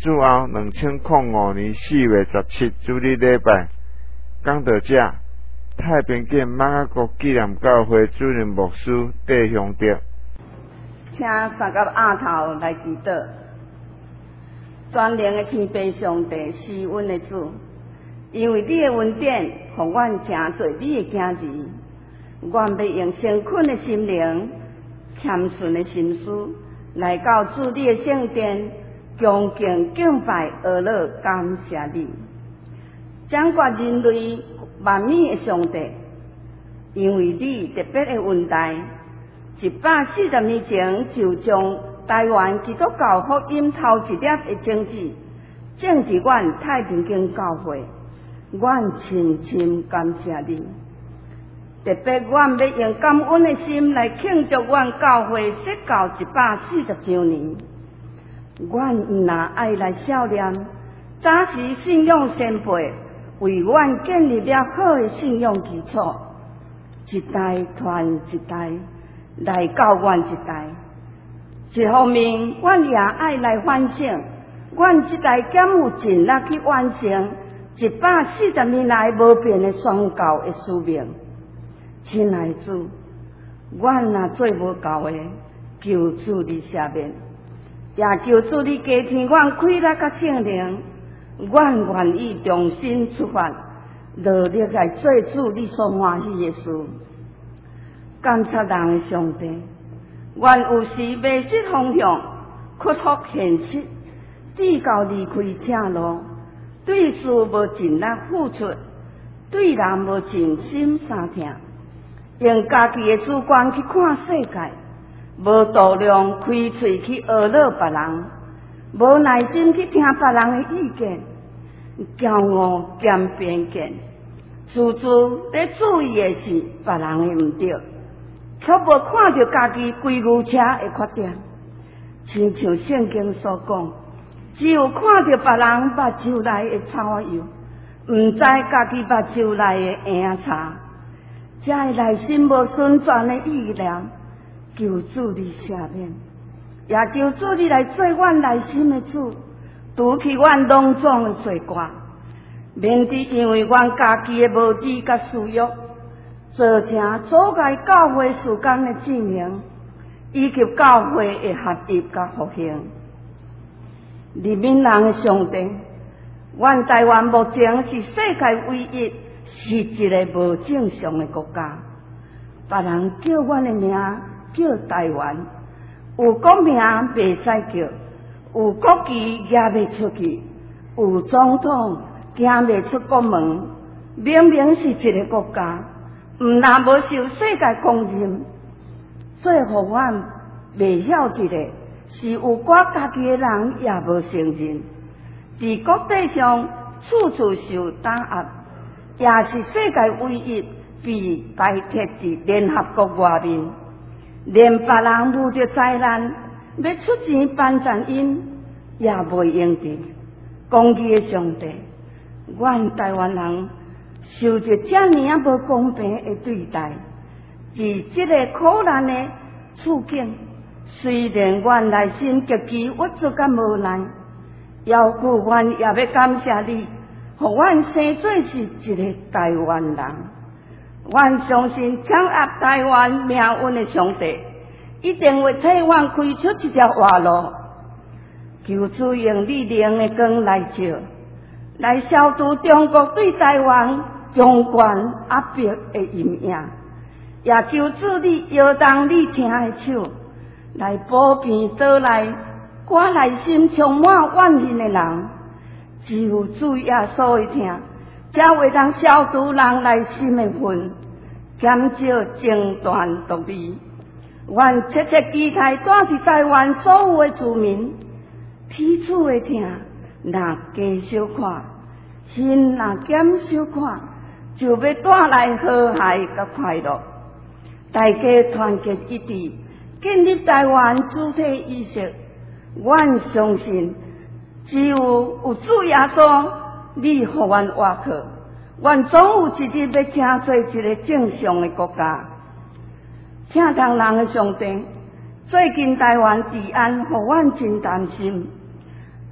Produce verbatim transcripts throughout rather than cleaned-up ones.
主后两千零五年四月十七主日礼拜，讲到这，太平县马雅国纪念教会主任牧师戴雄德， 请三甲阿头来祈祷。全能的天父上帝，施恩的主，因为你的恩典，互阮诚做你的囝儿，阮要用诚恳的心灵、谦顺的心思，来到主你的圣殿，恭敬敬拜、阿乐感谢你，掌管人类万物的上帝，因为你特别的恩待，一百四十年前就将台湾基督教福音头一粒的种子，种伫阮太平间教会，阮深深感谢你。特别，阮要用感恩的心来庆祝阮教会设教一百四十周年。阮毋但爱来孝念，早时信仰先辈为阮建立了好的信仰基础，一代传一代，来教阮一代。一方面，阮也爱来反省，阮这代敢有尽力去完成一百四十年来无变的宣教的使命。亲爱的主，阮若做无够的，求主你赦免，也求主你加添阮开力甲圣灵，阮愿意重新出发，努力来做主你所欢喜的事。感谢人的上帝，阮有时迷失方向，屈服现实，志到离开正路，对事无尽力付出，对人无尽心相听。用家己的主观去看世界，无度量开喙去讹乐别人，无耐心去听别人的意见，骄傲兼偏见，处处在注意的是别人的毋对，却无看到家己规牛车的缺点。亲像圣经所讲，只有看到别人目睭内的草油，毋知家己目睭内的影茶。这个内心无顺转的意念，求主你赦免，也求主你来做阮内心的主，除去阮拢总的罪过，免得因为阮家己的无知甲私欲，造成阻碍教会事工的进行，以及教会的合一甲复兴。人民人的上帝，阮台湾目前是世界唯一是一个无正常的国家，别人叫阮的名叫台湾，有国名袂使叫，有国旗举袂出去，有总统行袂出国门，明明是一个国家，毋但无受世界公认，最互阮袂晓得的是有我家己的人也无承认，伫国际上处处受打压。也是世界唯一被排斥伫联合国外面，连别人遇着灾难要出钱帮助因，也袂用得。公义的上帝，阮台湾人受着遮尔啊无公平的对待，伫这个苦难的处境，虽然阮内心极其郁卒甲无奈，要故阮也要感谢你。互阮生做是一个台湾人，阮相信掌握台湾命运的上帝，一定会替阮开出一条活路。求主用你灵的光来照，来消除中国对台湾强权压迫的阴影，也求主你摇动你听的手，来保庇倒来我内心充满怨恨的人。只有主耶稣会听，才会当消除人内心的愤，减少争端独立。阮切切期待带伫台湾所有的居民，彼此的听，若加少看，心若减少看，就要带来和谐甲快乐。大家团结一致，建立台湾主体意识。阮相信。只有有主耶稣，你互阮活靠，阮总有一日要成做一个正常的国家。请当人的上帝，最近台湾治安互阮真担心，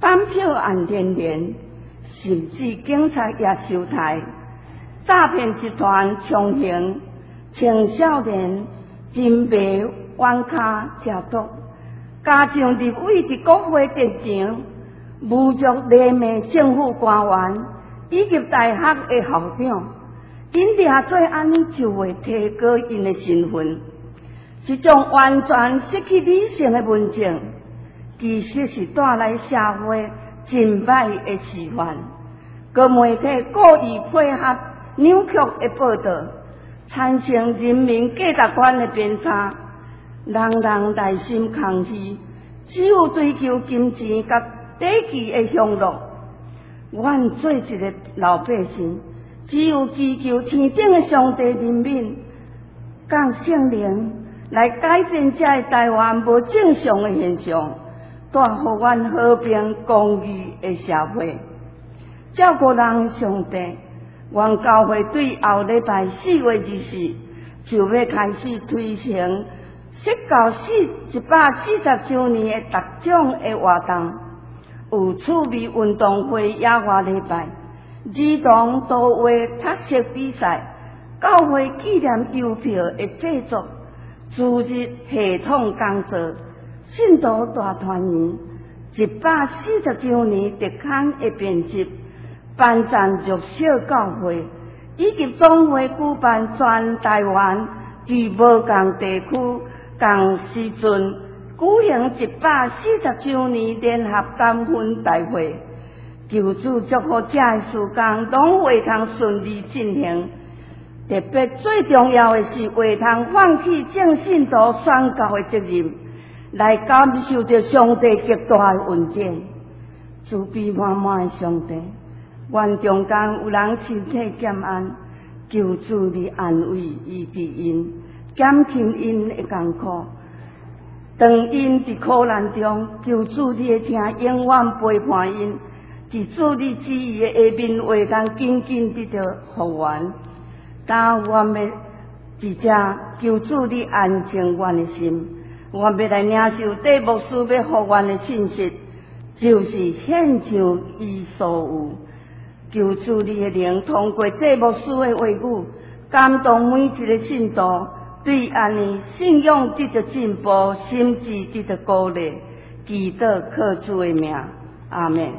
班票按连连，甚至警察也收台。诈骗集团强行青少年真卖网卡食毒，加上立委伫国会电场侮辱勒骂政府官员以及大学的校长，因掠做安尼就会提高因的身份，一种完全失去理性的文证，其实是带来社会真歹的示范。各媒体故意配合扭曲的报道，产生人民价值观的偏差，人人内心空虚，只有追求金钱甲短期的享乐。阮做一个老百姓，只有祈求天顶的上帝人民，降圣灵来改变这个台湾无正常的现象，带予阮和平公义的社会。照顾人上帝。阮教会对后礼拜四月二四就要开始推行释教四一百四十周年的特种的活动，有趣味运动会野外礼拜、儿童图画测试比赛、教会纪念邮票的制作、主日系统工作、信徒大团圆、一百四十周年特刊的编辑。办赞弱小教会，以及总会举办全台湾伫无共地区、共时阵举行一百四十周年联合感恩大会，求主祝福这个事工拢会通顺利进行。特别最重要的是，会通放弃正信徒宣教的责任，来感受着上帝极大的恩典，慈悲满满的上帝。愿中间有人身体欠安，求主你安慰医治因，减轻因的艰苦。当因伫苦难中，求主你的听永远陪伴因，伫主你旨意的下面会通紧紧得到福源。但阮要伫遮求主你安静阮的心，阮要来领受对牧师要福源的信息，就是献上伊所有。求主你的灵通过这牧师的话语，感动每一个信徒，对安尼信仰得到进步，心智得到鼓励，祈祷靠主的名，阿们。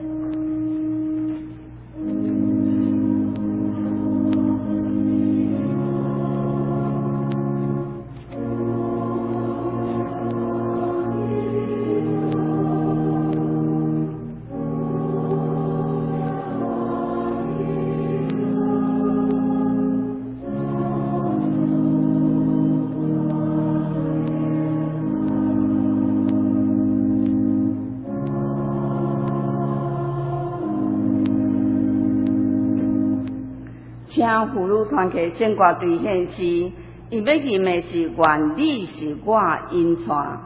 请妇女团体圣歌队献诗，伊要吟的是愿你是我引带。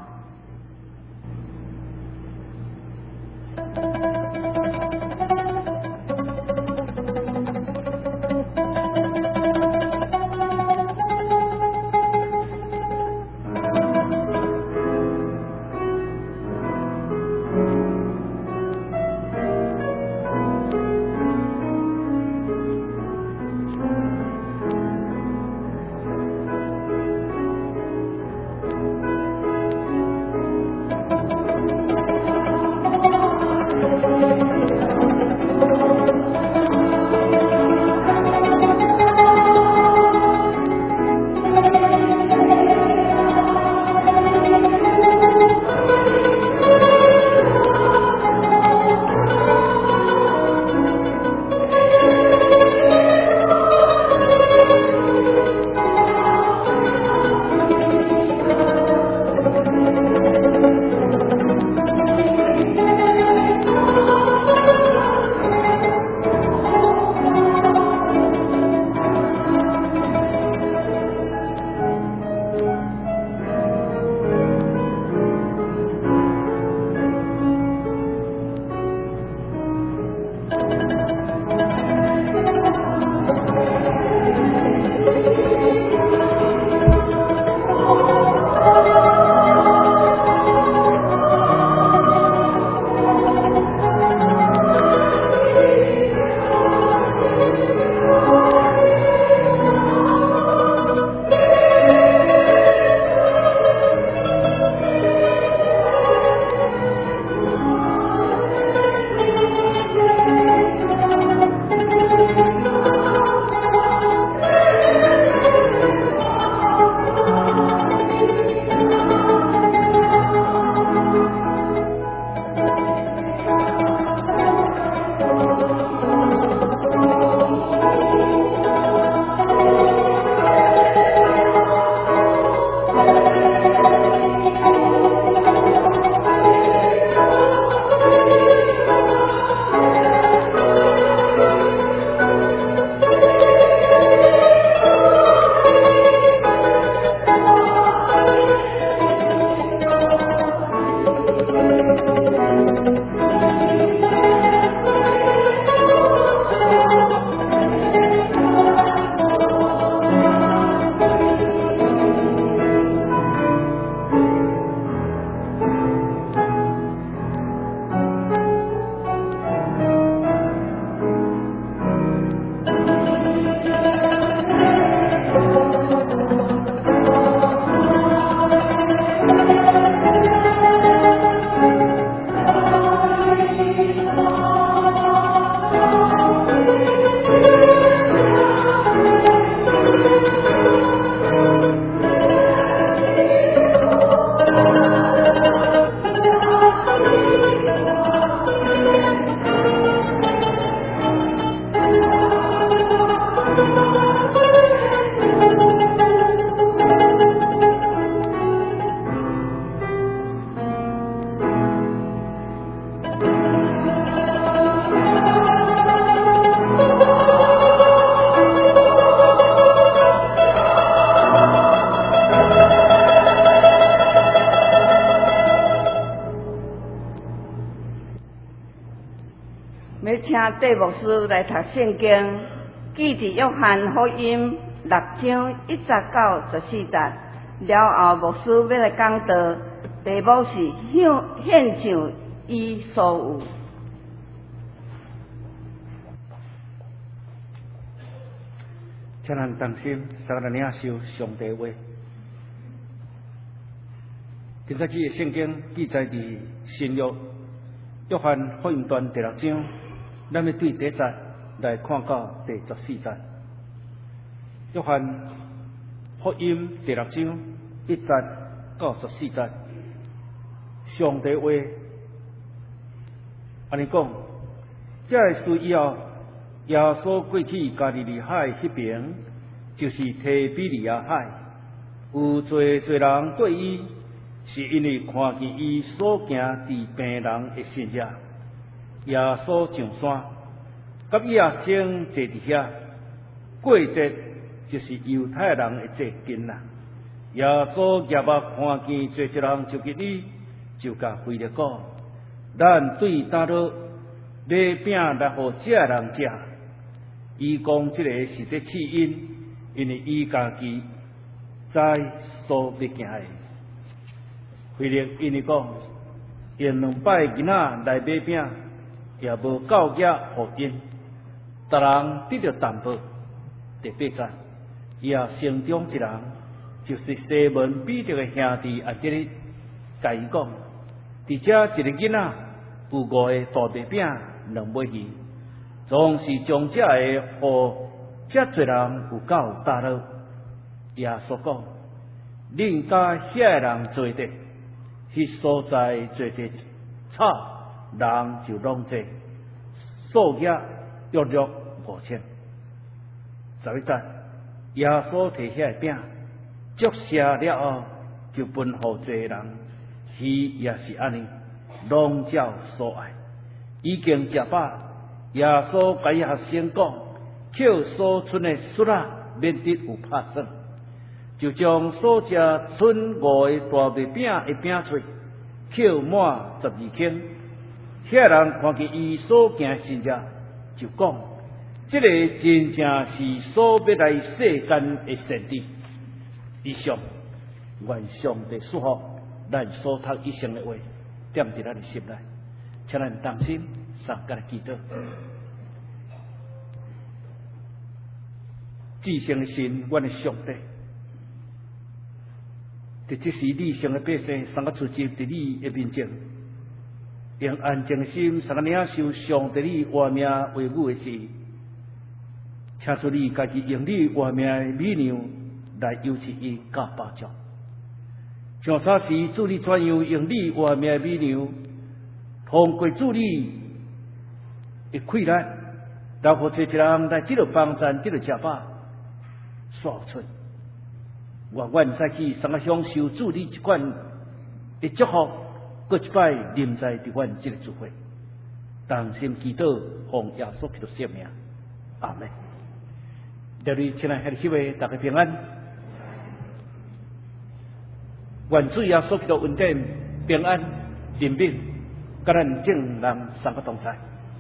要请戴牧师来读圣经，记伫约翰福音六章一节到十四节。了后，牧师要来讲道，题目是献献上伊所有。 请咱同心，三个领受上帝话。今早起的圣经记载伫新约约翰福音段第六章，咱要对第一节来看到第十四节。约翰福音第六章一节到十四节，上帝话安尼讲，这个事以后。耶稣过去加利利海迄边，就是提比利亚海，有侪侪人对伊，是因为看见伊所行治病人的神迹。耶稣上山，甲伊也先坐伫遐。过节就是犹太人的节近啦。耶稣业目看见侪侪人就近伊，就甲规日讲：咱对打倒买饼来互这人食。伊讲即个是伫试因，因为伊家己知所要行的。回力因为讲，因两摆囡仔来买饼，也无够额互因，逐人得着淡薄。第八节，也城中一人，就是西门彼得的兄弟安德烈，甲伊讲：伫遮一个囡仔有五个大白饼，两尾鱼。总是将这个互遮侪人有够打扰。耶稣讲：恁甲遐个人做的，迄所在做的草，人就拢济，数额约略五千。十一节，耶稣摕遐个饼，祝谢了后，就分互侪人，鱼也是安尼，拢照所爱，已经食饱。耶稣甲伊学生讲，捡所剩的粟仔，免得有拍算，就将所食剩五个大麦饼的饼碎，捡满十二斤。遐人看见伊所行神迹，就讲：这个真正是所要来世间的神迹。以上，愿上帝祝福咱所读以上的话，点伫咱的心内，请咱同心。三个来祈祷，至圣的神，阮的上帝，伫即时你上的百姓，三个出席伫你的面前，用安静的心，三个领受上帝你活命为母的事，请出你家己用你活命的美娘来优赐伊甲包装，像啥时主你怎样用你活命的美娘，通过主你。会溃烂，然后找一人来这个帮赞，这个食饱，刷出。我愿再去三个享受主你一款的祝福，搁一摆临在伫阮这个聚会，同心祈祷，奉耶稣基督圣名，阿门。在你亲爱的弟兄们，大家平安。愿主耶稣基督恩典、平安、怜悯，甲咱众人三个同在。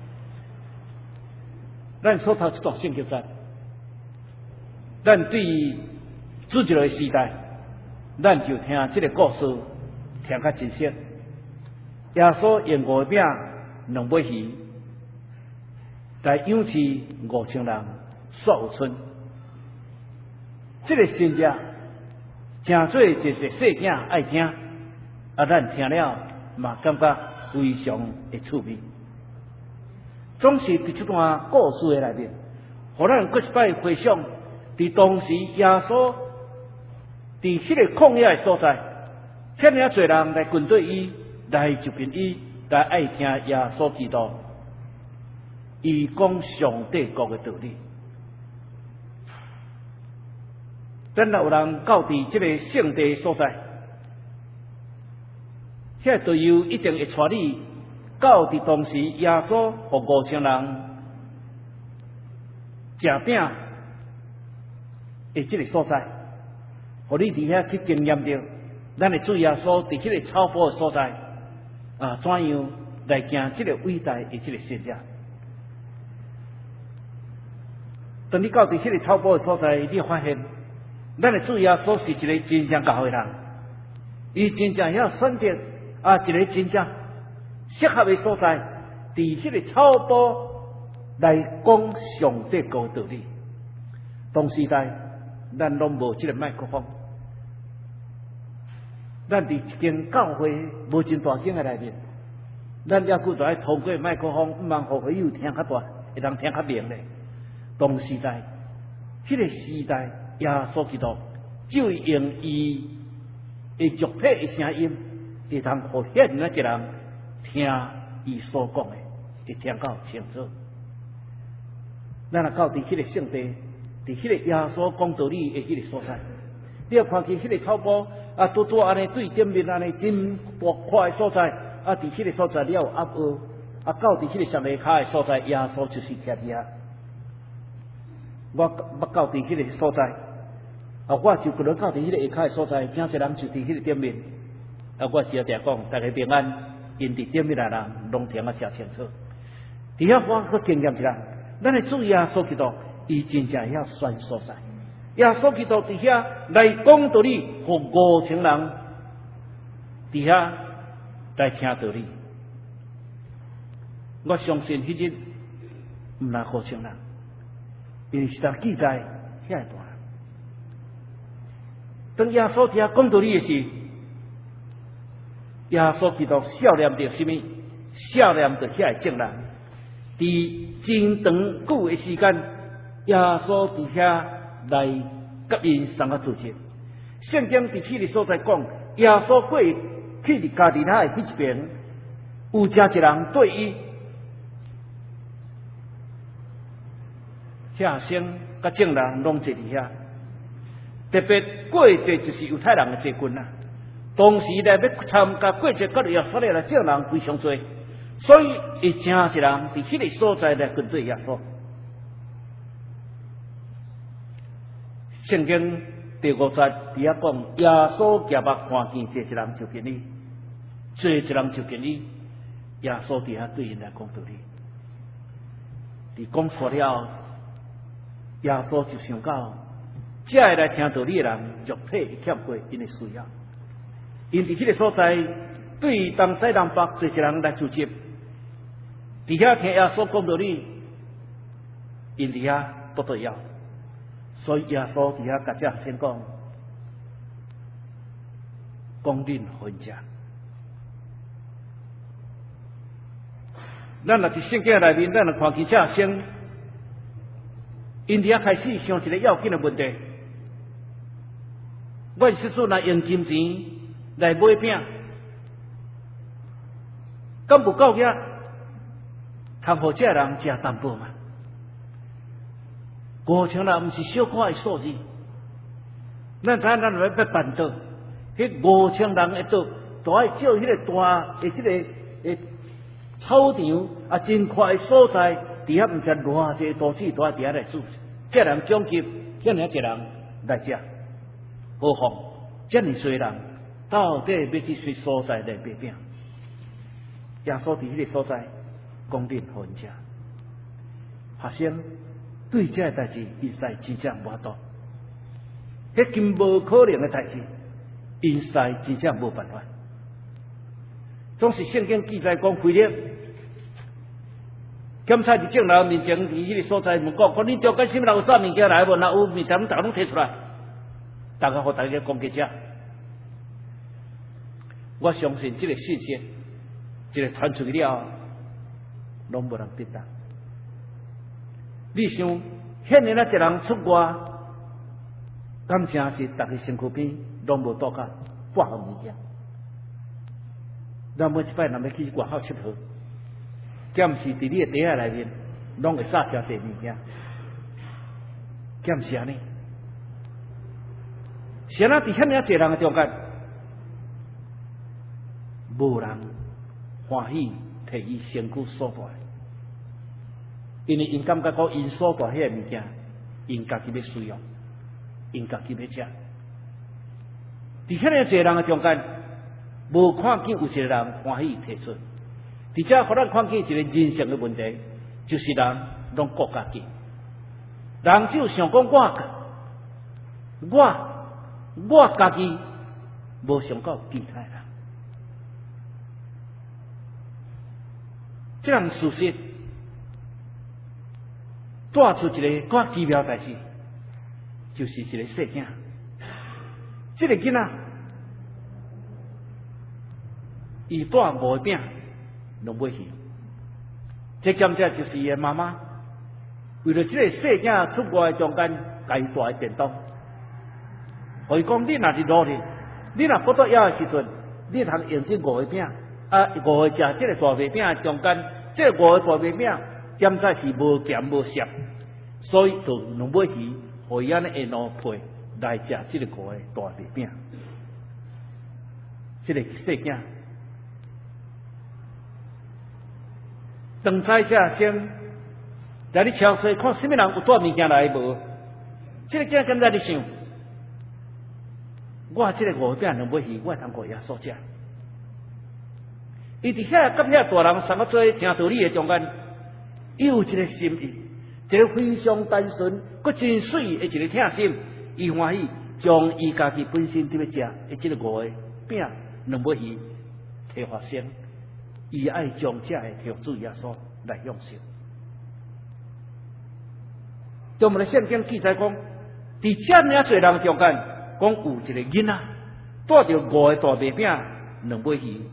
咱所读这段圣经中，咱对主这个时代，咱就听这个故事，听较真实。耶稣用五个饼、两尾鱼来养饲五千人，煞有剩。这个神迹，诚做一些细囝爱听，啊，咱听了嘛感觉非常的趣味。总是伫这段故事的内面，互咱搁一摆回想，伫当时耶稣伫迄个旷野的所在，遐尔侪人来跟对伊，来就近伊，来爱听耶稣基督，伊讲上帝国的道理。咱若有人到伫这个圣地所在，遐队友一定会带你。到伫当时，耶稣互五千人食饼的这个所在，互你伫遐去经验着，咱的主耶稣伫迄个草坡的所在啊，怎样来行这个伟大的这个神迹？ 当你到伫迄个草坡的所在，你会发现，咱的主耶稣是一个真正教的人，伊真正要选择啊一个真正适合的所在，伫迄个草坡来讲上帝高道理。同时代，咱拢无即个麦克风，咱伫一间教会无真大间的内面，咱要顾就爱透过麦克风，毋通互会友听较大，会当听较明咧。同时代，迄、那个时代，耶稣基督就用伊的肉体的声音，会通互遐人一人听伊所讲的，会听到清楚。咱若到伫迄个圣地，伫迄个耶稣讲道理的迄个所在，你要看见迄个草坡啊，拄拄安尼对顶面安尼真阔阔的所在，啊，伫迄个所在了有压凹，啊，到伫迄个上面骹的所在，耶稣就是徛伫遐。我我到伫迄个所在，啊，我就过来到伫迄个下骹的所在，真侪人就伫迄个顶面，啊，我只要定讲，大家平安，因伫顶面的人拢听啊真清楚。伫遐我搁经验一下，咱的主耶稣基督，伊真正遐选所在，耶稣基督伫遐来讲道理，互五千人伫遐来听道理。我相信迄日毋来五千人。因为是当记载遐个大人，当耶稣伫遐讲道理的时，耶稣基督笑念着什么？笑念着遐个众人，伫真长久的时间，耶稣伫遐来甲因三个主持。圣经伫迄个所在讲，耶稣过去伫加利拉的迄一边，有遮一人对伊。遐生甲众人拢坐伫遐，特别过节就是犹太人的节棍啊。当时来要参加过节，甲耶稣来众人非常多，所以会真侪人伫迄个所在来跟对耶稣。圣经第五节伫遐讲，耶稣夹目看见这一人就近伊，这一人就近伊，耶稣伫遐对因来讲道理，伫讲错了。耶稣就想到，这会来听道理的人，肉体会欠过因的需要。因伫迄个所在，对东西南北做一人来组织，伫遐听耶稣讲道理，因伫遐不得要，所以耶稣伫遐甲这先讲，讲恁分家。咱若伫圣经内面，咱若看见这先。因伫遐开始想一个要紧的问题，我是说若用金钱来买饼，敢无够额，通互这人食淡薄嘛？五千人毋是小可的数字，咱知影咱要要办桌，迄五千人的桌，都爱照迄个大的即个诶操场啊，真快的所在。伫遐毋知偌济都市都伫遐来煮，这人总结，遐尔一人来食，何况这么多人到底要去谁所在来买饼？耶稣伫迄个所在讲恁分食，学生对这个代志，伊实在真正无法度，迄根无可能的代志，因实在真正无办法。总是圣经记载讲，腓力检查伫众人面前，伫迄个所在问讲：，讲你着解什么人有啥物件来无？若有物件，大家拢摕出来，大家互大家讲记者。我相信这个信息，这个传出去了，拢无人得当。你想，遐尼啊一人出外，感情是大家身躯边拢无多甲八项物件。咱每一摆若要去外口佚佗。剑是伫你的底下内面，拢会撒条这物件。剑是安尼，是安怎伫遐尔侪人的中间，无人欢喜摕伊身躯所带，因为因感觉讲因所带迄个物件，因家己要使用，因家己要食。伫遐尔侪人的中间，无看见有一个人欢喜提出。而且，互咱看见一个人生的问题，就是人拢顾家己。 人就想讲我，我我家己无想到其他人，这样事实带出一个更奇妙代志，就是一个细囝，这个囡仔，伊带五个饼，拢买去。这感谢就是伊的妈妈，为了这个细囝出外中间，家己带电动。可以讲，你若是努力，你若不得要的时阵，你通用这五个饼，啊，五个食这个大麦饼中间，这个五个大麦饼，点在是无咸无涩，所以就两尾鱼，互伊安尼下路配来食这个五个大麦饼。这个细囝，当菜下先来你敲碎，看什么人有带物件来无？这个囝跟在你想。我这个五饼两尾鱼，我通过耶稣食。伊伫遐甲遐大人三个做听道理的中间，伊有一个心意，一个非常单纯、佮真水的一个疼心，伊欢喜将伊家己本身伫要食的这个五个饼两尾鱼摕发生，伊爱将这个摕主耶稣来用心。中国的圣经记载讲，伫遮尔侪人中间。讲有一个囡仔带着五个大麦饼、两尾鱼，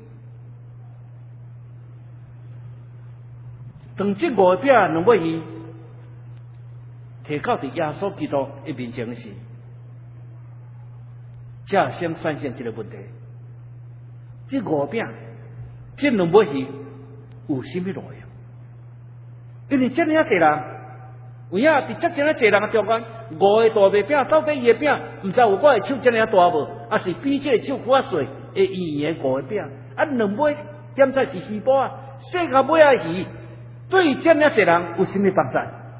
当这五个饼、两尾鱼摕到伫耶稣基督的面前时，才先发现一个问题：这五个饼、这两尾鱼有什么路用？因为这么侪人。有影伫遮尔侪人中间，五个大麦饼到底伊个饼，毋知有我的手遮尔大无？啊是比这个手较细会圆的五个饼，啊两尾点在是鱼煲啊，细个尾啊鱼，对遮尔侪人有什么帮助？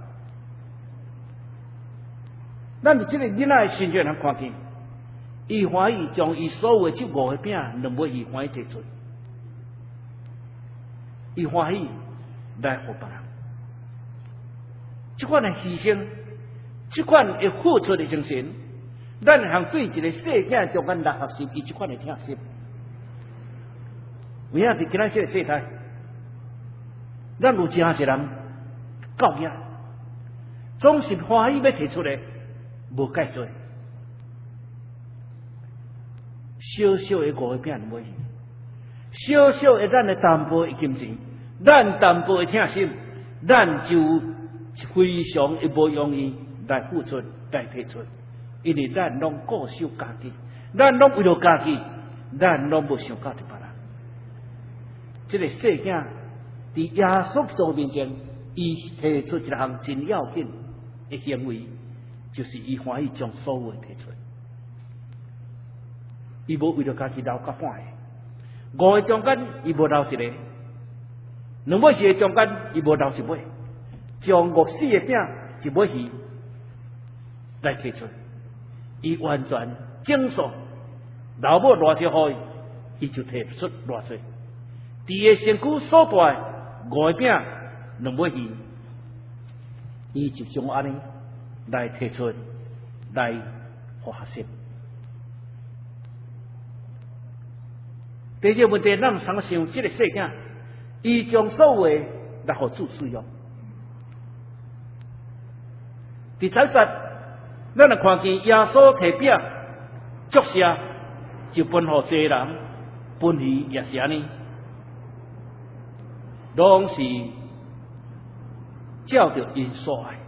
咱伫这个囡仔的身上通看见，伊欢喜将伊所有的这五个饼、两尾鱼欢喜摕出，伊欢喜来互别人。这款的牺牲，这款的付出的精神，咱通对一个细囝中间来学习伊这款的疼惜。有影伫今仔这个世代，咱有真侪人教育，总是欢喜要提出来，无介做。小小的五个饼两尾鱼，小小的咱的淡薄的金钱，咱淡薄的疼心，咱就。非常一无容易来付出、来提出，因为咱拢固守家己，咱拢为了家己，咱拢无想到别人。这个细囝伫耶稣基督面前，伊提出一项真要紧的行为，就是伊欢喜将所有提出。伊无为了家己留甲半个，五个中间伊无留一个，两尾鱼中间伊无留一尾。将五四个饼一尾鱼来提出，伊完全整数，老母偌少予伊，伊就提不出偌济。伫个身躯所带五个饼两尾鱼，伊就将安尼来提出来发生。第二个问题，咱常想，这个细囝，伊将所有的来互主使用。第三节，咱来看见耶稣提饼祝谢，就分互济人，分鱼也是安尼，拢是照着因所爱。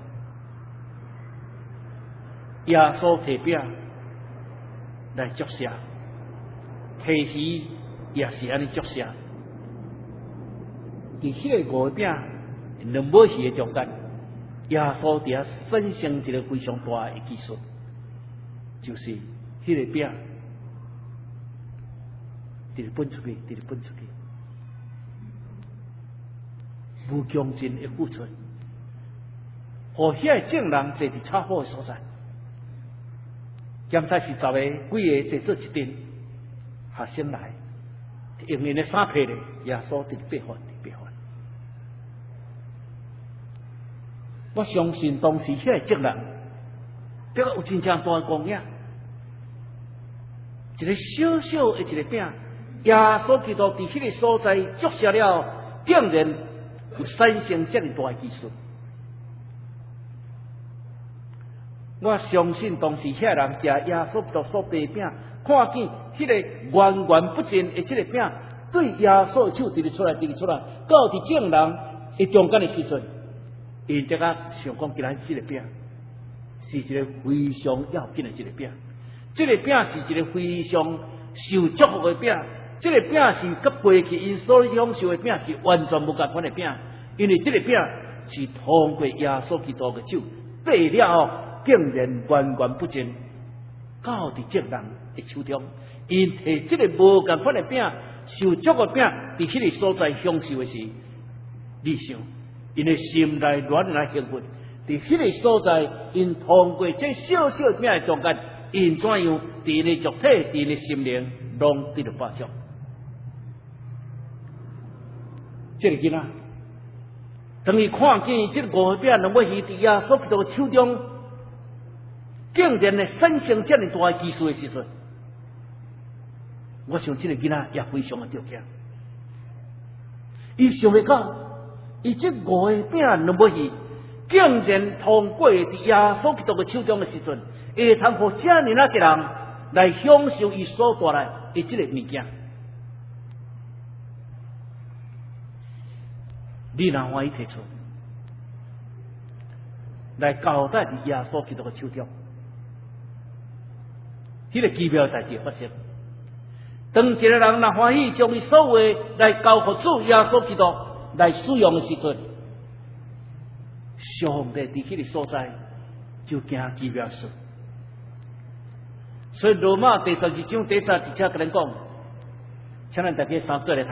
耶稣提饼来祝谢，提鱼也是安尼祝谢。伫迄个五个饼两尾鱼的中间。耶稣伫遐产生一个非常大的技术，就是迄个饼，直直分出去，直直分出去，无穷尽的付出，互遐个证人坐伫超好的所在，检查是十个、几个坐做一阵，学生来，用因的衫皮咧，耶稣直直白发，直白发。 我相信当时遐个责任，这个有真正大光影，一个小小的一个饼，耶稣基督伫迄个所在注射了，竟然有产生这么大的技术。我相信当时遐人食耶稣基督所擘饼，看见迄个源源不尽的这个饼，对耶稣的手直直出来，直直出来，到伫众人的中间的时阵，因这个想讲，今仔这个饼是一个非常要紧的一个饼，这个饼是一个非常受祝福的饼，这个饼是跟过去因所享受的饼是完全无共款的饼，因为这个饼是通过耶稣基督的手擘了后。竟然源源不尽，到伫众人的手中，因摕这个无共款的饼，受祝的饼，伫迄个所在享受的是，你想，因的心内暖来兴奋，伫迄个所在，因通过这小小的饼的中间，因怎样伫因的肉体、伫因的心灵，拢得到发奖。这个囡仔，当伊看见这个五个饼两尾鱼伫耶稣基督的手中。竟然呢产生这么大的技术的时阵，我想这个囡仔也非常的着惊。伊想袂到，伊这五个饼两尾鱼，竟然通过伫耶稣基督的手中的时阵，会通互这么啊个人来享受伊所带来的这个物件。你若欢喜提出来交代伫耶稣基督的手中。迄个奇妙代志发生，当一个人若欢喜将伊所有来交付主耶稣基督来使用的时阵，上帝伫迄个所在就行奇妙事。所以罗马第十二章第三节跟咱讲，请咱大家三做来读，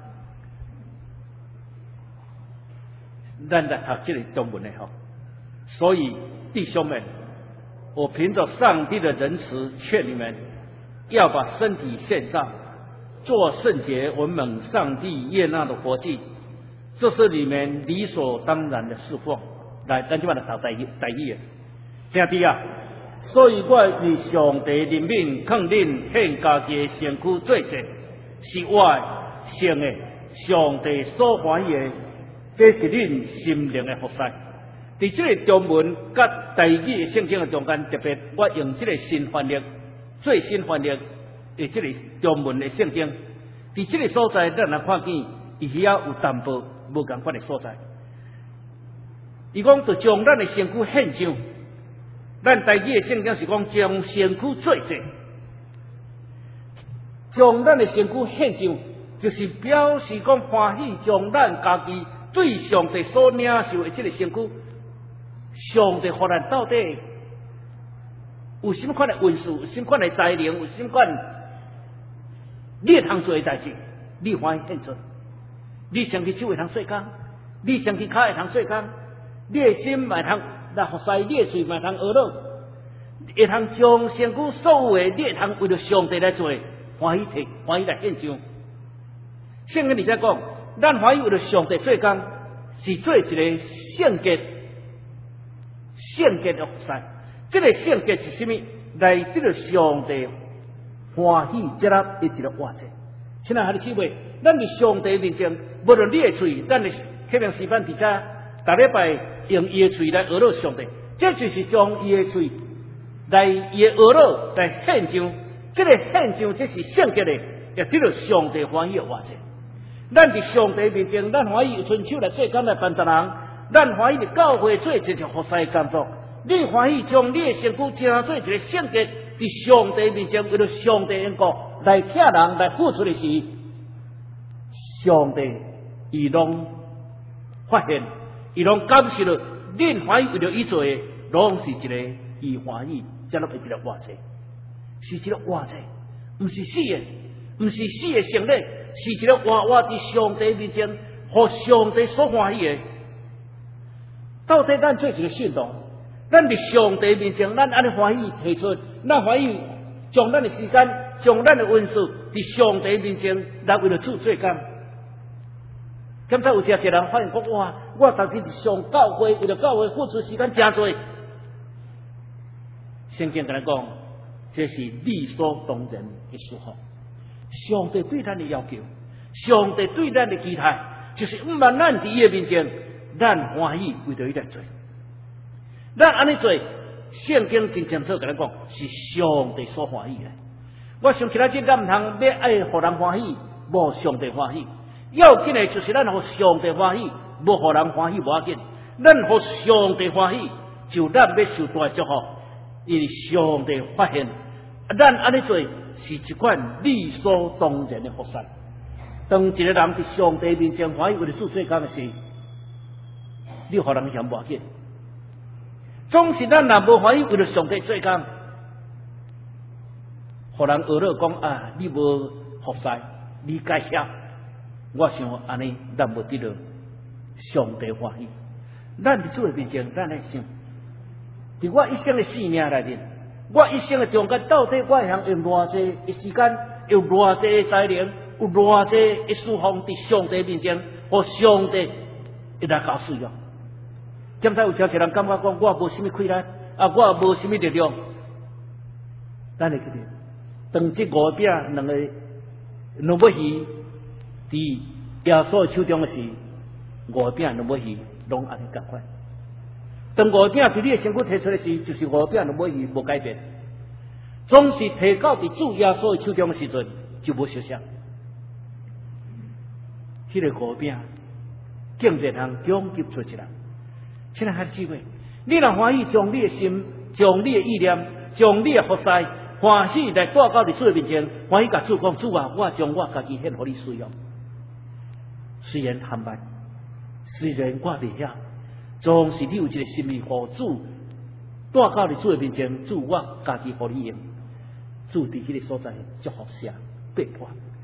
咱来读这个中文的吼。所以弟兄们。我凭着上帝的仁慈劝你们，要把身体献上，做圣洁、文明、上帝悦纳的活祭，这是你们理所当然的侍奉。来，咱就把它读第第一个，兄弟啊！所以我为上帝怜悯，肯恁献家己的身躯做祭，是我圣的，上帝所欢喜的，这是恁心灵的福塞。伫这个中文甲第二个圣经的中间，特别我用这个新翻译、最新翻译的这个中文的圣经，伫这个所在，咱来看见，伊遐有淡薄无共款的所在。伊讲就将咱的身躯献上，咱第二个圣经是讲将身躯做祭，将咱的身躯献上，就是表示讲欢喜将咱家己对上帝所领受的这个身躯。上帝互咱到底有什么款的运数，有什么款的才能，有什么款你会通做的代志，你欢喜献出。你想去手会通说工，你想去脚会通说工，你的心会通来服侍，你的嘴会通学乐，会通将身躯所有的，你会通为了上帝来做，欢喜摕，欢喜来献上。圣经里在讲，咱欢喜为了上帝做工，是做一个圣洁。圣洁的服侍，这个圣洁是什么？来这个上帝欢喜接纳的一个活者。亲爱的姊妹，咱伫上帝面前，无论你的嘴，咱的黑明示范底下，逐礼拜用伊的嘴来学乐上帝，这就是将伊的嘴来伊的学乐来献上。这个献上，这是圣洁的，也这个上帝欢喜的活者。咱伫上帝面前，咱欢喜伸手来做工来帮助人。咱欢喜伫教会做一件服侍的工作，你欢喜将你的身躯成做一个圣洁，伫上帝面前为了上帝恩国来请人来付出的是，上帝伊拢发现，伊拢感受到，恁欢喜为了伊做的，拢是一个伊欢喜接纳的一个活者，是一个活者，毋是死的，毋是死的圣礼，是一个活活伫上帝面前，互上帝所欢喜的。到底咱做一个信徒，咱伫上帝面前，咱安尼欢喜提出，咱欢喜将咱的时间，将咱的运数伫上帝面前来为了主做工。 检查有一个人发现讲，哇，我当时是上教会，为了教会付出时间真多。圣经跟他讲，这是理所当然的事项。上帝对咱的要求，上帝对咱的期待，就是毋茫咱伫伊的面前，咱欢喜为着伊来做。咱安尼做，圣经真清楚跟咱讲，是上帝所欢喜的。我想起来，这咱毋通要爱互人欢喜，无上帝欢喜。要紧的就是咱互上帝欢喜，无互人欢喜无要紧。咱互上帝欢喜，就咱要受大祝福，因为上帝发现，咱安尼做是一款理所当然的福善。当一个人伫上帝面前欢喜为了做世间的事，你互人嫌无要紧。总是咱若无欢喜为了上帝做工，互人学了讲啊，你无服侍，你该晓。我想安尼，咱无得到上帝欢喜。咱伫主的面前，咱来想，伫我一生的生命内面，我一生的中间，到底我想用偌济的时间，用偌济的才能，有偌济的侍奉伫上帝面前，互上帝一来搞使用。检查有诚侪人感觉讲，我无什么困难，啊，我无什么力量。咱会记得，当这五饼两个两尾鱼伫耶稣手中的时，五饼两尾鱼拢安尼共款。当五饼伫你的身躯摕出来时，就是五饼两尾鱼无改变。总是摕到伫主耶稣的手中的时阵，就无相像。迄、那个五饼，竟然通强急出一人。亲爱的姊妹，你若欢喜将你的心、将你的意念、将你的服侍，欢喜来带到伫主的面前，欢喜甲主讲：主啊，我将我家己献互你使用。虽然含慢，虽然我未晓，总是你有一个心意，互主带到伫主的面前，主我家己互你用。主伫迄个所在祝福下被迫，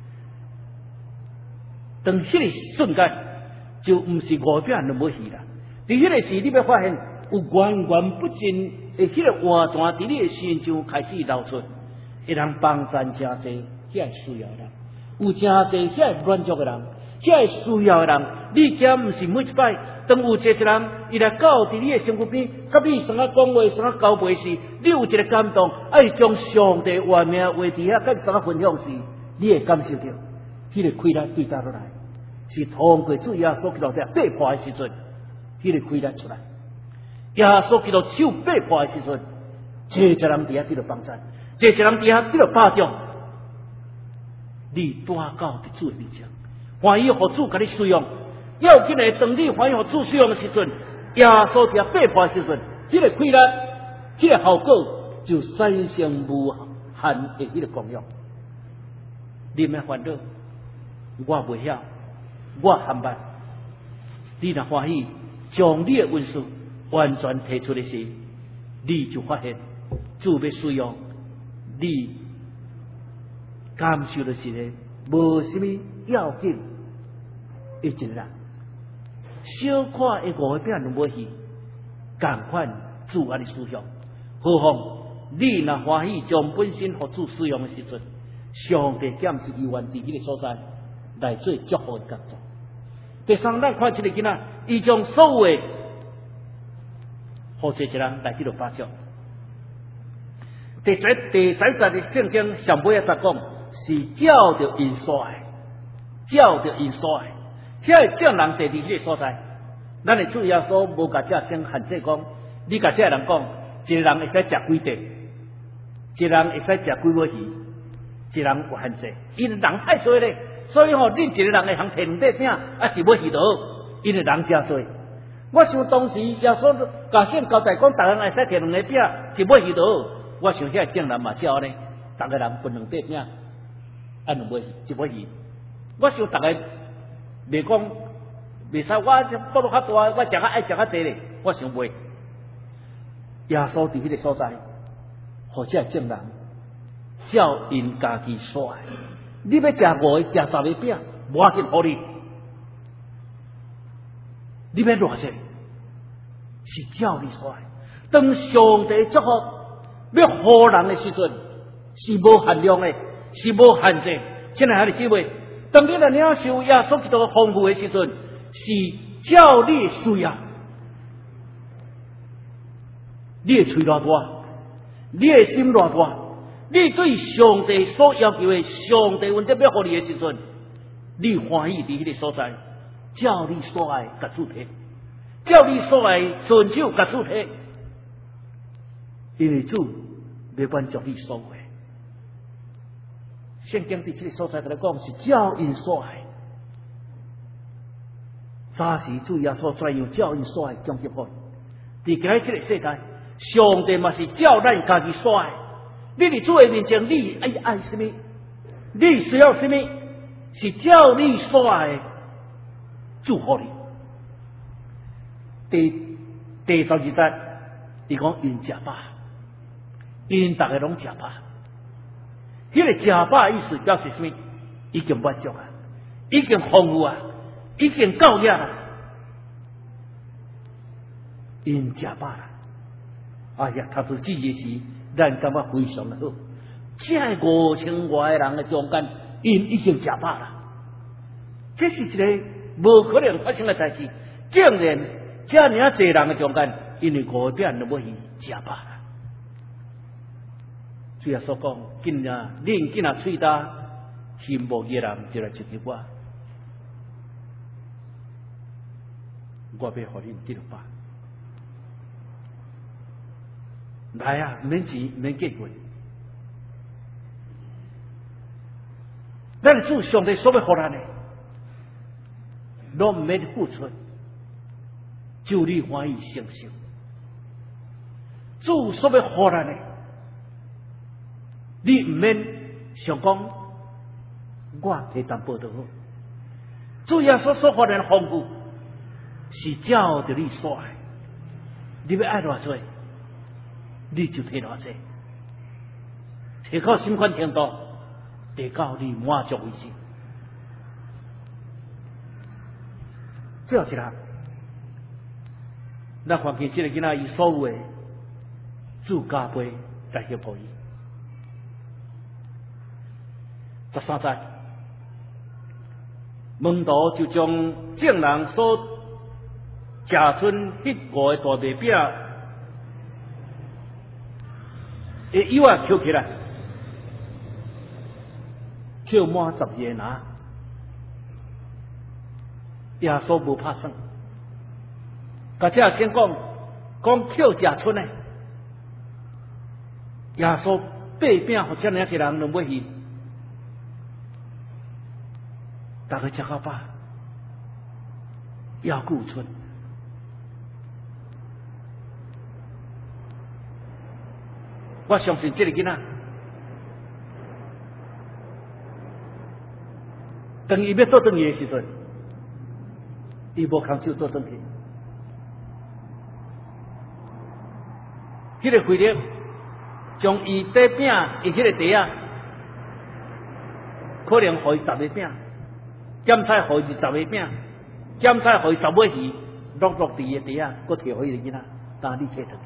当迄个瞬间，就毋是五饼两尾鱼啦。伫迄个时，你要发现有源源不尽的迄个活泉伫你的心中开始流出，会人帮助真侪遐需要的人，有真侪遐满足的人，遐需要的人，你惊毋是每一摆，当有一个人伊来到伫你的身躯边，甲你相啊讲话，相啊交陪时，你有一个感动，爱将上帝话命话伫遐甲相啊分享时，你会感受到，迄、那个开来对倒落来，是通过主耶稣基督在被迫的时阵。迄个开来出来，耶稣基督手被迫的时阵，这一人伫遐得到帮助，这一人伫遐得到霸掌。你带到伫主的面前，欢喜互主甲你使用。要紧的，当你欢喜互主使用的时阵，耶稣伫遐被迫的时阵，这个开来，这个效果就产生无限的迄个功用。你莫烦恼，我袂晓，我含办。你若欢喜。将你的文书完全提出的时，你就发现主要使用你感受的是呢，无什么要紧的一个人。小看的五个饼两尾鱼，共款主安尼使用。何况你若欢喜将本身互主使用的时阵，上帝检视意愿伫迄个所在来做祝福的工作。第三，咱看一个囡仔，伊将所有的，互一个人来去到发奖。第十、第十节的圣经上尾啊，才讲是照着因所爱，照着因所爱，遐个众人坐伫迄个所在，咱的主耶稣无甲这先限制讲，你甲这人讲，一个人会使食几块，一个人会使食几尾鱼，一个人有限制，因为人太多咧。所以吼，恁一个人会通摕两块饼，啊是要去倒，因为人真多。我想当时耶稣甲先交代讲，逐人会使摕两块饼，是要去倒。我想遐正人嘛照呢，逐个人分两块饼，啊两尾一尾鱼。我想逐个袂讲，袂使我肚肚较大，我食较爱食较济咧。我想袂。耶稣伫迄个所在，或者正人照因家己所爱。你要食五个、食十个饼，无要紧，互你。你要偌济，是照你所爱。当上帝祝福要互人的时阵，是无限量的，是无限制。亲爱的姊妹，当你来领受耶稣基督的丰富的时阵， 是照你的需要。你的嘴偌大，你的心偌大，你对上帝所要求的，上帝问题要互你的时阵，你欢喜伫迄个所在，照你所爱甲主体，照你所爱遵守甲主体，因为主要满足你所有的。圣经伫这个所在甲你讲是照因所爱，早时主耶稣怎样照因所爱降给我？伫今日这个世界，上帝嘛是照咱家己所爱。你伫主的面前，你爱爱什么？你需要什么？是照你所爱的祝福你。第第十二节，伊讲因食饱，因大家拢食饱。迄、那个食饱意思表示什么？已经满足啊，已经丰富啊，已经够了啊。因食饱啦，哎呀，读出字的时，咱感觉非常的好。这五千外的人的中间，因已经食饱啦。这是一个无可能发生的代志，竟然这尔啊侪人的中间，因为五点都要去食饱啦。主耶稣讲：今啊，恁今啊喙焦，心无热人就来接近我，我要互恁得到饱。来啊，唔免钱，唔免结婚。咱主上帝所要互咱的，拢唔免付出，就你欢喜承受。主所要互咱的，你唔免想讲，我摕淡薄就好。主耶稣所互咱的丰富，是照着你所爱，你要爱偌多，你就摕偌济，摕到什款程度，得到你满足为止。最后一项，咱看见这个囡仔伊所有的主加倍来协助伊。十三节，门徒就将众人所食剩迄五个大麦饼的油啊捡起来，捡满十二个拿。耶稣无拍算，甲这先讲讲捡食剩的，耶稣八饼互这两个人拢要去。大家吃到饱，要顾村。我相信这个囡仔，当伊要倒转去的时阵，伊无空手倒转去。迄、那个回力将伊底饼，伊迄个地啊，可能互伊十个饼。咸菜互伊十个饼，咸菜互伊十尾鱼，落落地的地啊，搁摕互伊个囡仔，当你摕倒去。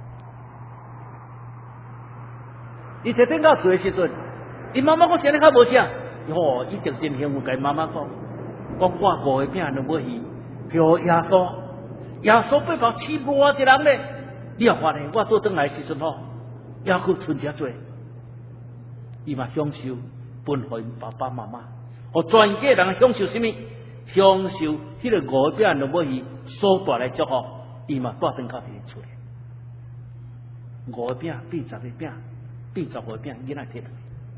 伊摕顶到厝的时阵，伊妈妈讲啥哩较无啥，吼，一定真幸福，甲伊妈妈讲，讲我五个饼两尾鱼，叫耶稣，耶稣背包饲偌一人咧，你也发现我倒转来的时阵吼，还佫剩遮多，伊嘛享受分互因爸爸妈妈。互全家人享受什么？享受迄个五饼两尾鱼所带来祝福，伊嘛带转到伊厝里。五个饼变十个饼，变十五个饼，囡仔摕倒。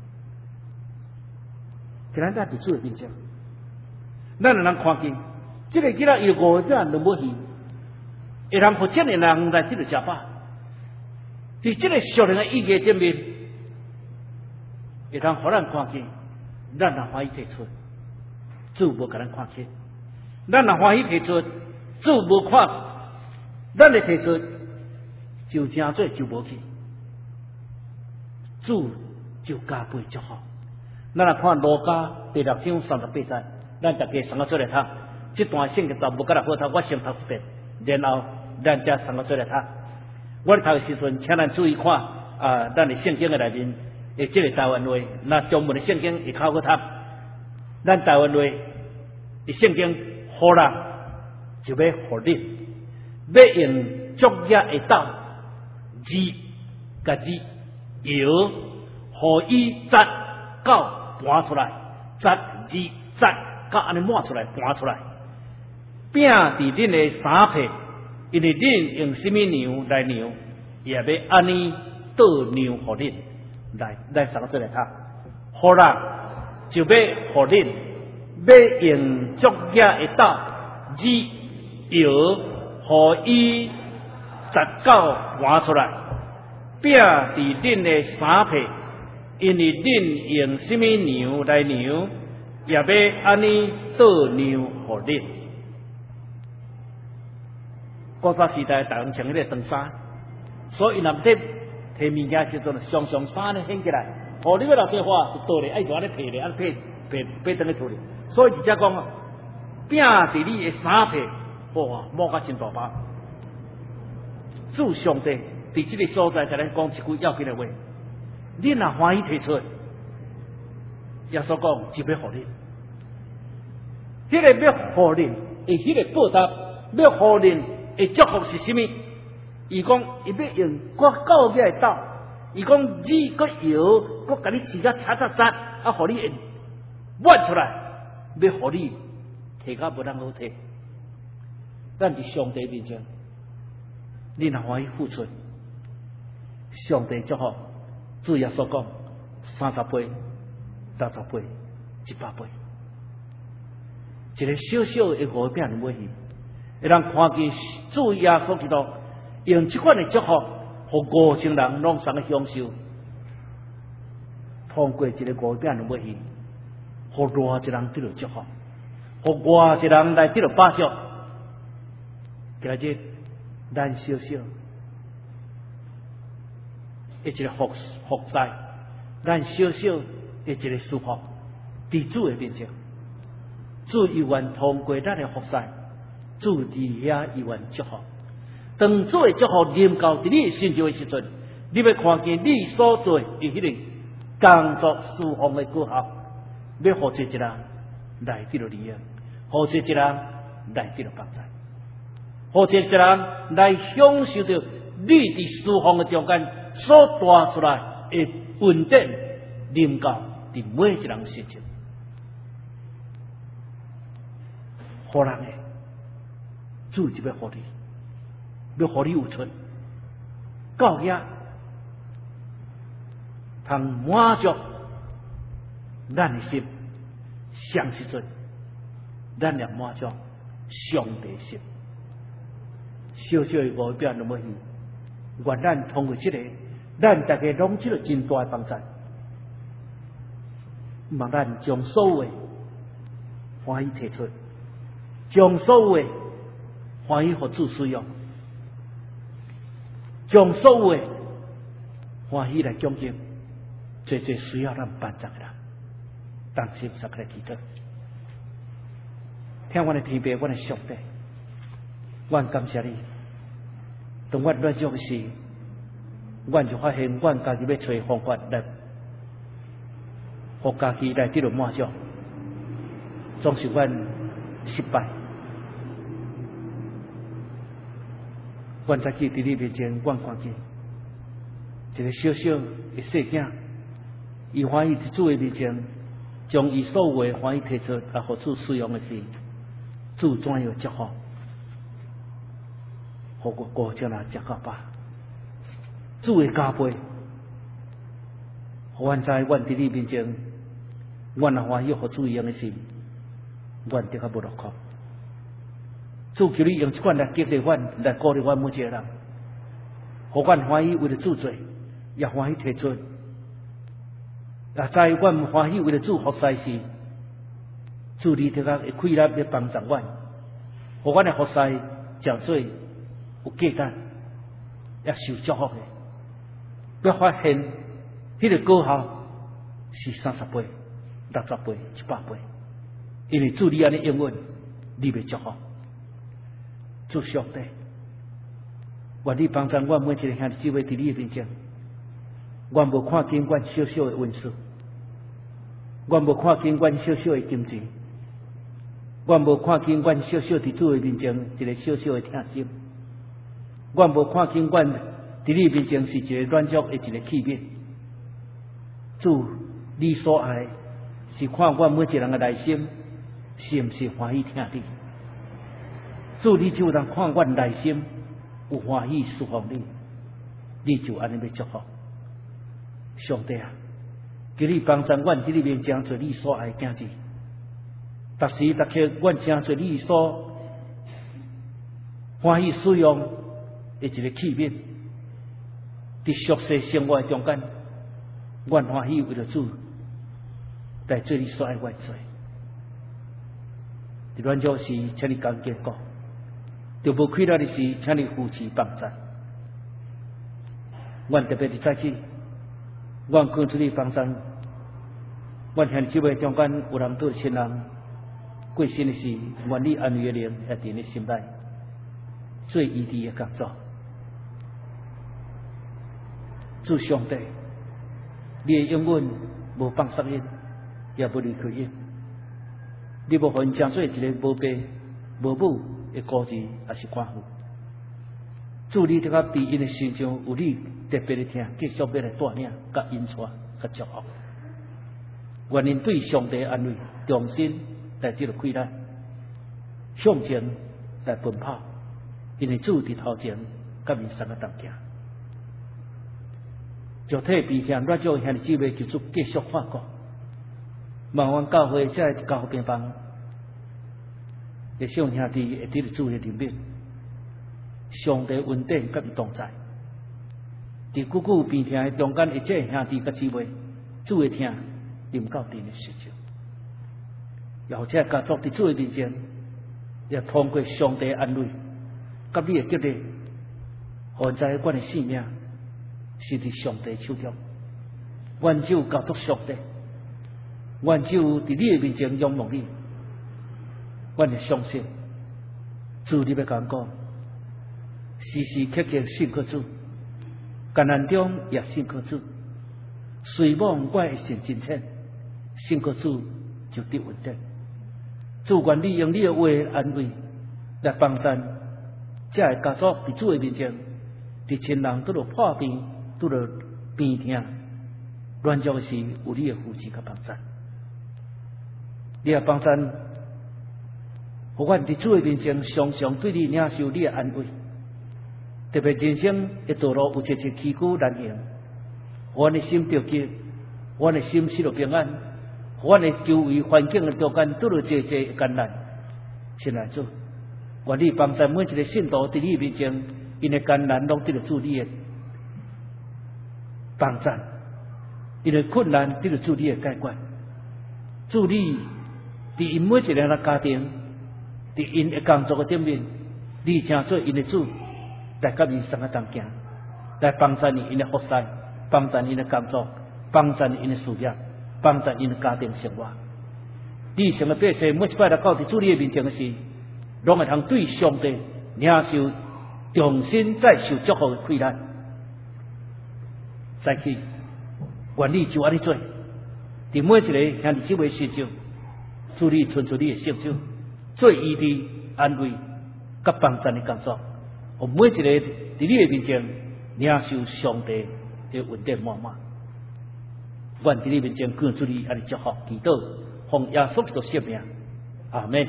既然咱伫主的面前，咱就能看见，这个囡仔伊五个饼两尾鱼，会通互这个人来这个食饱。伫这个属灵的意义顶面，会通互咱看见。咱若欢喜提出，主无甲咱看起；咱若欢喜提出，主无看，咱的提出就正做就无去，主就加倍祝福。咱若看路加第六章三十八节，咱大家三个做来读，这段圣经就无甲咱好读，我先读一遍，然后咱再三个做来读。我咧读的时阵，请咱注意看啊，咱的圣经的内面。诶，这个台湾话，那中文的圣经会考过读，咱台湾话的圣经，互人就要互你，要用竹叶的刀，字甲字摇，互伊扎到搬出来，扎字扎到安尼抹出来，搬出来，拼伫恁的衫被，因为恁用什么娘来娘，也要安尼倒娘互恁来来上出来读，好啦，就要互恁要用竹叶的刀，字摇，互伊扎到搬出来。拼伫恁的衫被，因为恁用什么牛来牛，也要安尼倒牛互恁。古早时代，大人穿迄个长衫，所以若摕摕物件时阵，上上衫咧掀起来，互你要落做花，就倒咧，爱就安尼摕咧，安尼摕摕摕倒咧厝里。所以而家讲啊，拼伫你的衫被，哇，摸甲真大把。主上帝伫即个所在，甲咱讲一句要紧的话，恁若欢喜提出，耶稣讲就要互恁，迄、那个要互恁，诶，迄个报答要互恁的祝福是啥物？伊讲伊要用我教嘅刀，伊讲你个摇，我甲你刺甲擦擦擦，啊，互你用挖出来，要互你摕甲无人好摕。咱伫上帝面前，恁若欢喜付出。上帝祝福，主耶稣讲三十倍、六十倍、一百倍，一个小小的五饼买去，会让看见主耶稣基督用这款的祝福，互五千人拢送个享受。通过一个五饼买去，互偌一人得到祝福，互偌一人来得到把祝。今日咱小小。一个福福灾，咱小小一个祝福，伫主的面前，主有愿通过咱的福灾，主伫遐有愿祝福。当主的祝福临到伫你身上的时阵，你要看见你所做的迄个工作侍奉的果效，要互这一人来得到利益，互这一人来得到帮助，互这一人来享受到你伫侍奉的中间。所带出来的恩典，临到伫每一人身上，互人的主就要互你，要互你有出，到遐通满足咱的心，上时阵，咱也满足上帝心，小小的五饼都要去。愿咱通过这个，咱大家拢这个真大的帮助，望咱将所有的欢喜提出，将所有的欢喜互主使用，将所有的欢喜来奖金，这这需要咱帮助的人，当心撒开祈祷，听我的天父，我的上帝，我感谢你。当我软弱时，我就发现我家己要找方法来，互家己来得到满足，总是我失败。我早起伫你面前，我看见一个小小的细囝，伊欢喜伫主的面前，将伊所有的欢喜提出，啊，互主使用的时，主怎样祝福？互我过将来食到饱，主的加倍，互阮知，阮伫你面前，阮若欢喜互主用的时，阮得较无落苦。主求你用这款来激励阮，来鼓励阮每一个人，互阮欢喜为了主做，也欢喜提出。也知阮欢喜为了主服侍时，主你得较会开力来帮助阮，互阮的服侍讲水。有价值，也受祝福的，要发现迄个果效是三十倍、六十倍、一百倍，因为主你安尼应允，你要祝福。主上帝，愿你帮助我每一个兄弟姊妹伫你面前，我无看见阮小小的文书，我无看见阮小小的金钱， 我无看见阮小小伫主的面前一个小小的疼心，我无看见阮伫你面前是一个软弱的一个器皿。主，你所爱是看阮每一个人的内心是毋是欢喜听你。主，你就能看阮内心有欢喜侍奉你，你就安尼要祝福。上帝啊，求你帮助阮伫你面前做你所爱的囝子。逐时逐刻，阮成做你所欢喜使用的一个器皿，伫俗世生活中间，阮欢喜为了主来做你所爱我做。伫阮做时，请你讲结果；就无亏了的事，请你扶持帮助。阮特别伫在此，阮恳求你帮助。阮兄姊妹中间有人对亲人过身的事，愿你安慰的灵也伫你心内，做医治的工作。主上帝，你的应允无放杀因，也无离开因。你无互因成做一个无爸无母的孤儿，也是寡妇。主，你得甲伫因的身上有你特别的听，继续要来带领、甲引带、甲祝福。愿因对上帝安慰，重新来这个开展，向前来奔跑，因为主伫头前，甲面三个当行。就替避向软弱兄弟姊妹求主继续发光，望阮教会在教会边帮，也向兄弟会得主的怜悯，上帝恩典甲伊同在。伫久久边听的中间，一切兄弟甲姊妹，主会听，临到伫的时阵，然后这家族伫主的面前，也通过上帝安慰，甲你的激励，现在阮的性命是伫上帝手中，阮只有交托上帝，阮只有伫你的面前仰望你，阮会相信，主你要甲阮讲，时时刻刻信靠主，艰难中也信靠主，随望我会成真切，信靠主就得稳定。主愿你用你的话安慰来帮助，这个家族伫主的面前，伫亲人拄着破病。拄着病痛，软弱的时有你的扶持甲帮助，你也帮助，互阮伫主的面前常常对你领受你的安慰。特别人生的道路有一些崎岖难行，互阮的心着急，互阮的心失了平安，互阮的周围环境的中间拄着一些艰难。亲爱的主，愿你帮助每一个信徒伫你面前，因的艰难拢得着主你的帮助，因为困难得到主你的解决，主你伫因每一个人的家庭，伫因的工作的顶面，你请做因的主，来甲因三个同行，来帮助因的服侍，帮助因的工作，帮助因的事业，帮助因的家庭生活。你成个百姓，每一摆来到伫主你的面前的时，拢会通对上帝领受重新再受祝福的困难。再去，愿你就安尼做，伫每一个兄弟姊妹身上，主你存出你的圣手，做医治、安慰、甲帮助的工作，互每一个伫你的面前领受上帝的恩典满满。愿伫你面前恳主你安尼祝福祈祷，奉耶稣基督圣名，阿门。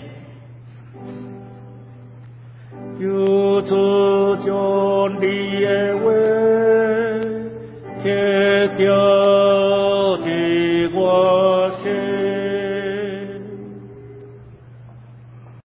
求主将你的话贴着。